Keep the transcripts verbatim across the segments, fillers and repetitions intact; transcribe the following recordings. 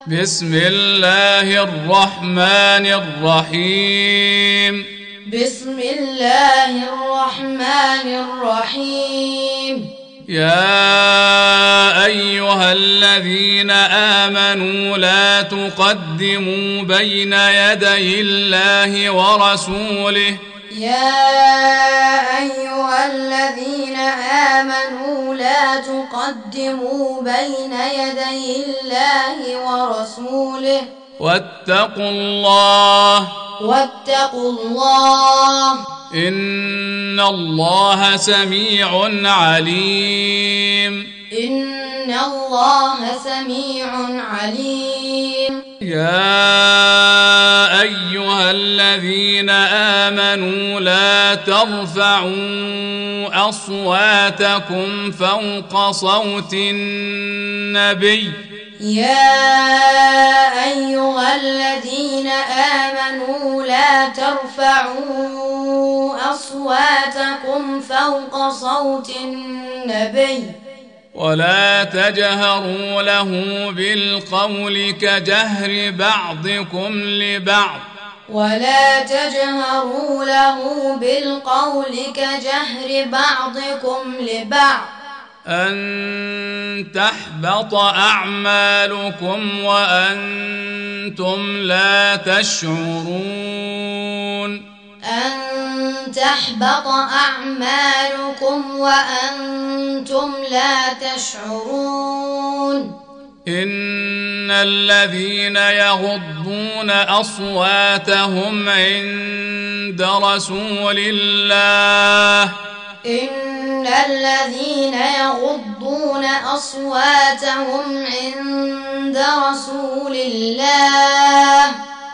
بسم الله الرحمن الرحيم بسم الله الرحمن الرحيم يا أيها الذين آمنوا لا تقدموا بين يدي الله ورسوله يا أيها الذين آمنوا لا تقدموا بين يدي الله ورسوله واتقوا الله واتقوا الله إن الله سميع عليم إن الله سميع عليم يا أيها الذين آمنوا لا ترفعوا أصواتكم فوق صوت النبي يا أيها الذين آمنوا لا ترفعوا أصواتكم فوق صوت النبي ولا تجهروا له بالقول كجهر بعضكم لبعض ولا تجهروا له بالقول كجهر بعضكم لبعض أن تحبط أعمالكم وأنتم لا تشعرون أن تحبط أعمالكم وأنتم لا تشعرون إن الذين يغضون أصواتهم عند رسول الله إن الذين يغضون أصواتهم عند رسول الله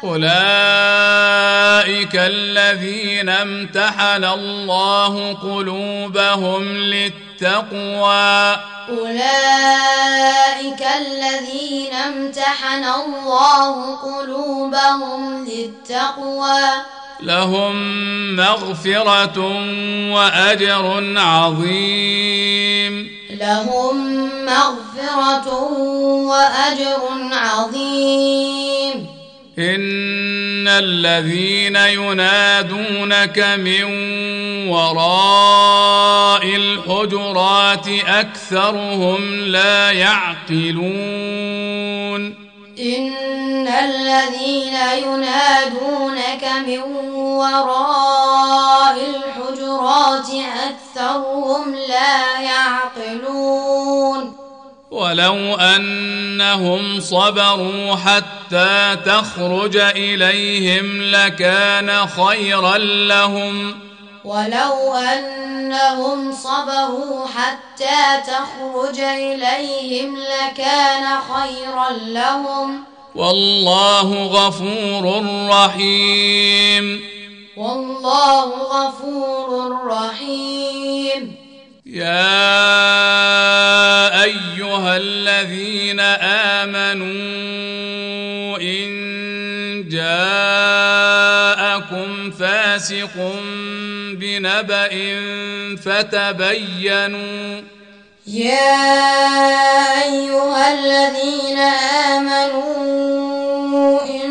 أولئك الذين امتحن الله قلوبهم للتقوى أولئك الذين امتحن الله قلوبهم للتقوى لهم مغفرة وأجر عظيم لهم مغفرة وأجر عظيم إن الذين ينادونك من وراء الحجرات أكثرهم لا يعقلون إن الذين ينادونك من وراء الحجرات أكثرهم لا يعقلون ولو أنهم صبروا حتى تخرج إليهم لكان خيرا لهم ولو أنهم صبروا حتى تخرج إليهم لكان خيرا لهم والله غفور رحيم والله غفور رحيم يا أيها الذين آمنوا إن جاءكم فاسق بنبأ فتبينوا يا أيها الذين آمنوا إن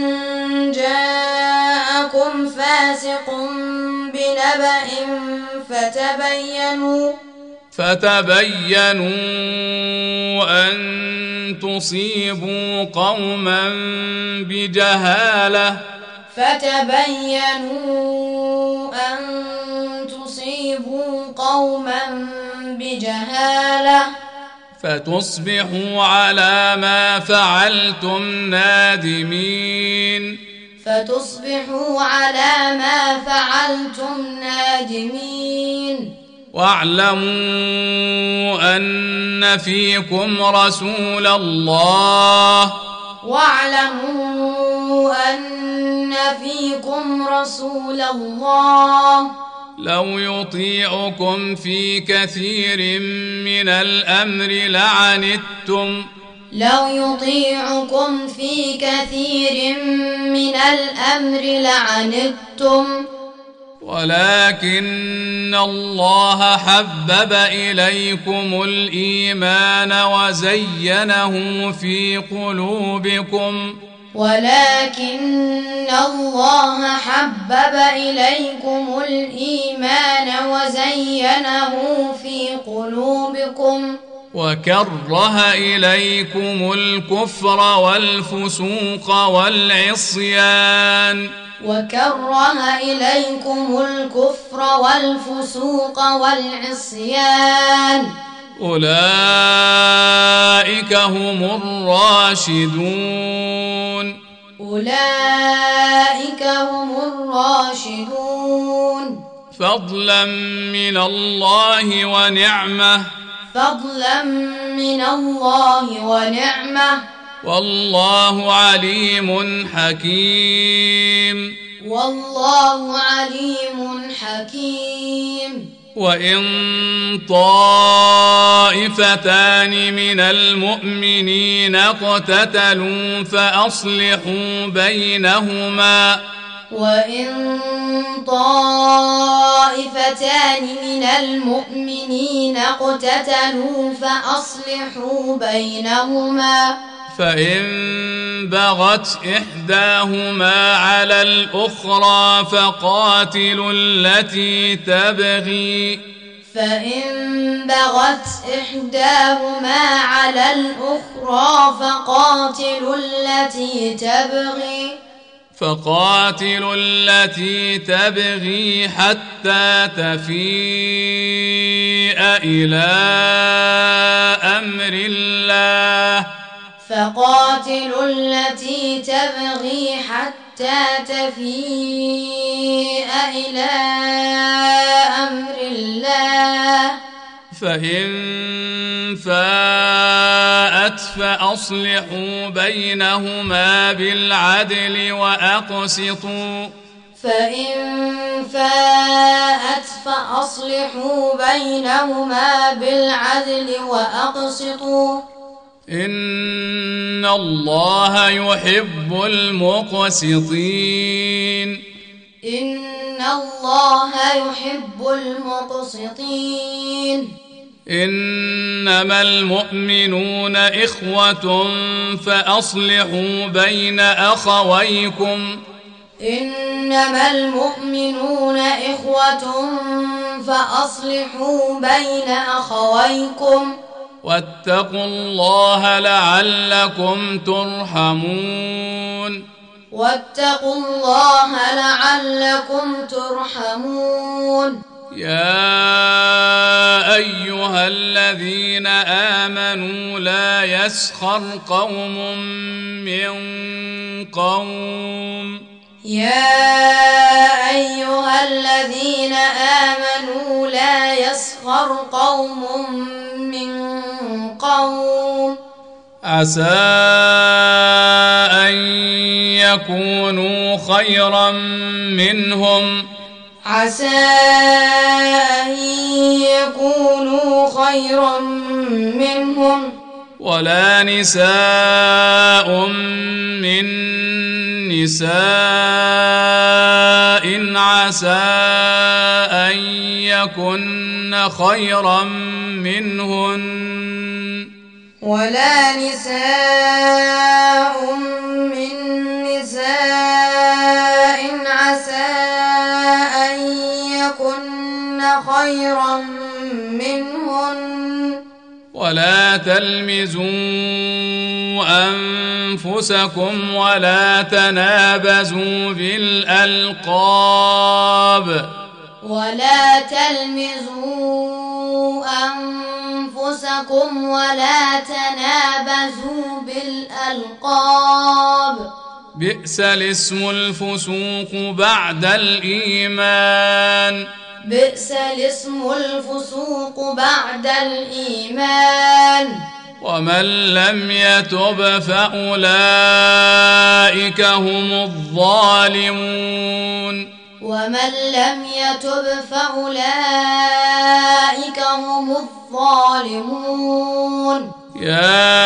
جاءكم فاسق بنبأ فتبينوا فتبينوا أن تصيبوا قوما بجهالة فتبينوا أن تصيبوا قوما بجهالة فتصبحوا على ما فعلتم نادمين فتصبحوا على ما فعلتم نادمين واعلموا أن فيكم رسول الله واعلموا أن فيكم رسول الله لو يطيعكم في كثير من الأمر لعنتم لو يطيعكم في كثير من الأمر لعنتم ولكن الله حبب إليكم الإيمان وزينه في قلوبكم ولكن الله حبب إليكم الإيمان وزينه في قلوبكم وكره إليكم الكفر والفسوق والعصيان وكره إليكم الكفر والفسوق والعصيان أولئك هم الراشدون أولئك هم الراشدون فضلا من الله ونعمة فضلا من الله ونعمة والله عليم حكيم والله عليم حكيم وإن طائفتان من المؤمنين اقتتلوا فأصلحوا بينهما وإن طائفتان من المؤمنين اقتتلوا فأصلحوا بينهما فإن بغت إحداهما على الأخرى فقاتلوا التي تبغي فإن بغت إحداهما على الأخرى فقاتلوا التي تبغي فقاتلوا التي تبغي حتى تفيء إلى أمر الله فقاتلوا التي تبغي حتى تفيء إلى أمر الله فإن فاءت فأصلحوا بينهما بالعدل وأقسطوا فإن فاءت فأصلحوا بينهما بالعدل وأقسطوا إن الله يحب المقسطين إن الله يحب المقسطين إنما المؤمنون إخوة فأصلحوا بين أخويكم إنما المؤمنون إخوة فأصلحوا بين أخويكم واتقوا الله لعلكم ترحمون واتقوا الله لعلكم ترحمون يا أيها الذين آمنوا لا يسخر قوم من قوم يا أيها الذين آمنوا لا يسخر قوم من قوم عسى أن يكونوا خيرا منهم عسى أن يكونوا خيرا منهم ولا نساء من نساء عسى أن يكن خيرا منهن ولا نساء من نساء عسى أن يكن خيرا منهن ولا تلمزوا أنفسكم ولا تنابزوا بالألقاب ولا تلمزوا أنفسكم ولا تنابزوا بالألقاب بئس الاسم الفسوق بعد الإيمان بئس الاسم الفسوق بعد الإيمان ومن لم يتب فأولئك هم الظالمون ومن لم يتب فأولئك هم الظالمون يا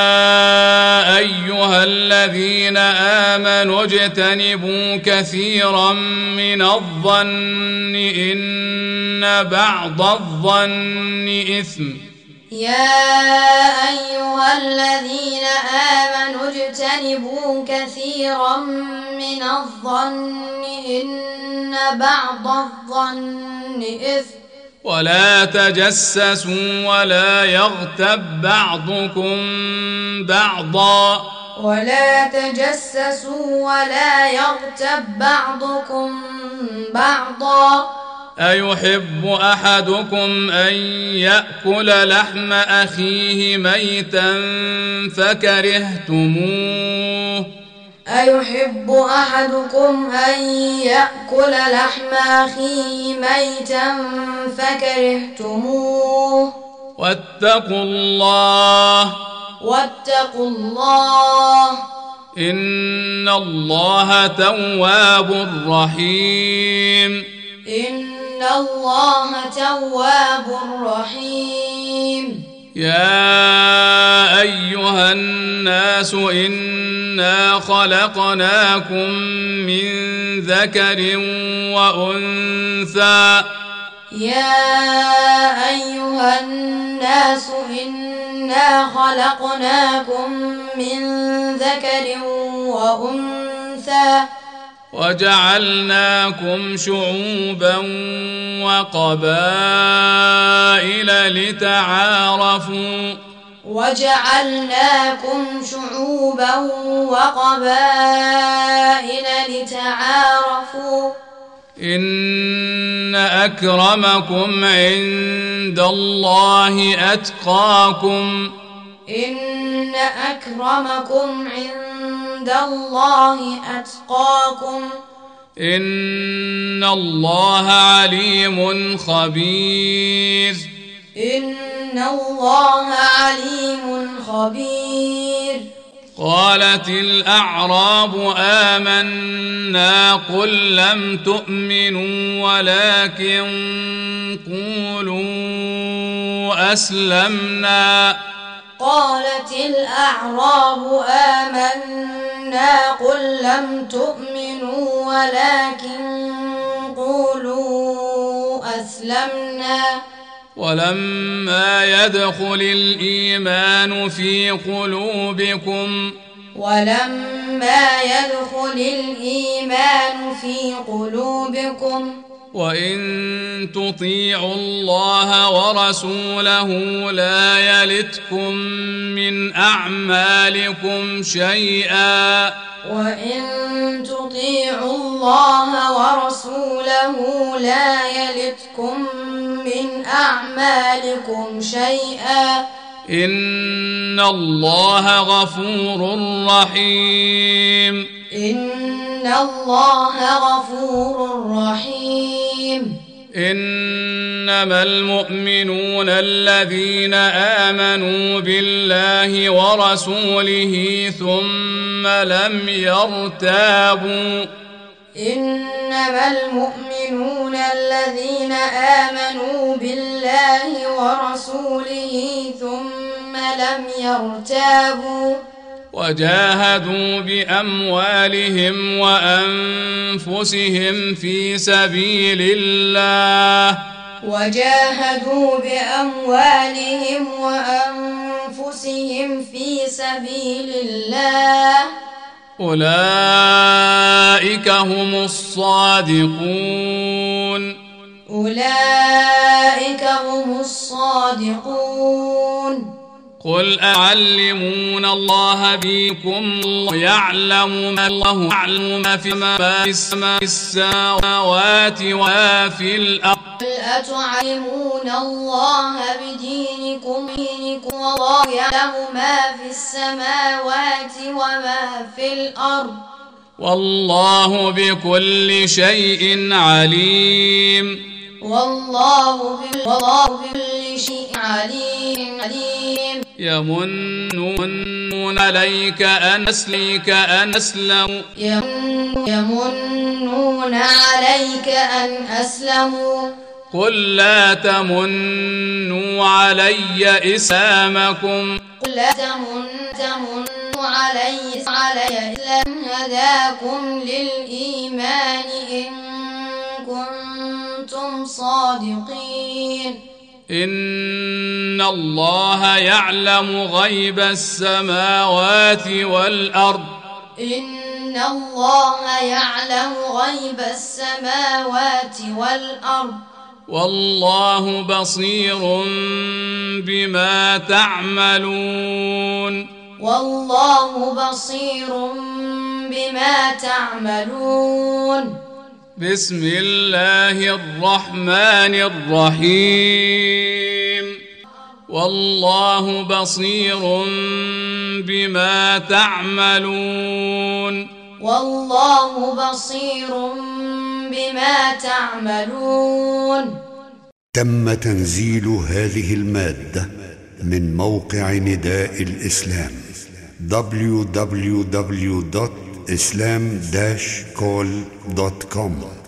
أيها الذين آمنوا اجتنبوا كثيرا من الظن إن بعض الظن إثم. يا أيها الذين آمنوا اجتنبوا كثيرا من الظن إن بعض الظن إثم. ولا تجسسوا ولا يغتب بعضكم بعضا ولا تجسسوا ولا يغتب بعضكم بعضا أيحب أحدكم أن يأكل لحم أخيه ميتا فكرهتموه أيحب أحدكم أن يأكل لحم أخيه ميتا فكرهتموه واتقوا الله واتقوا الله إن الله تواب رحيم. إن الله تواب رحيم. يا أيها الناس إنا خلقناكم من ذكر وأنثى يا أيها الناس إنا خلقناكم من ذكر وأنثى وجعلناكم شعوبا وقبائل لتعارفوا وجعلناكم شعوبا وقبائل لتعارفوا إن أكرمكم عند الله أتقاكم إن أكرمكم عند الله أتقاكم إن الله عليم خبير. إن الله عليم خبير. قالت الأعراب آمنا قل لم تؤمنوا ولكن قولوا أسلمنا قالت الأعراب آمنا قل لم تؤمنوا ولكن قولوا أسلمنا ولما يدخل الإيمان في قلوبكم ولما يدخل الإيمان في قلوبكم وإن تطيعوا الله ورسوله لا يلتكم من أعمالكم شيئا وإن تطيعوا الله ورسوله لا يلتكم من أعمالكم شيئا إن الله غفور رحيم. إن الله غفور رحيم. إنما المؤمنون الذين آمنوا بالله ورسوله ثم لم يرتابوا إنما المؤمنون الذين آمنوا بالله ورسوله ثم لم يرتابوا وجاهدوا بأموالهم وأنفسهم في سبيل الله وجاهدوا بأموالهم وأنفسهم في سبيل الله أولئك هم الصادقون أولئك هم الصادقون قل أعلمون الله بكم يعلم ما الله يعلم ما في السماوات وما في الأرض قل أتعلمون الله بدينكم والله يعلم ما في السماوات وما في الأرض والله بكل شيء عليم والله بكل شيء عليم عليم يمنون عليك أن أسلمك أن أسلموا يمنون عليك أن أسلموا قل لا تمنوا علي إسلامكم قل لا تمنوا علي علي إسلام هداكم للإيمان إن كنتم صادقين. إن الله يعلم غيب السماوات والأرض إن الله يعلم غيب السماوات والأرض والله بصير بما تعملون والله بصير بما تعملون. بسم الله الرحمن الرحيم. والله بصير بما تعملون والله بصير بما تعملون. تم تنزيل هذه المادة من موقع نداء الإسلام دبليو دبليو دبليو دوت إسلام داش كول دوت كوم.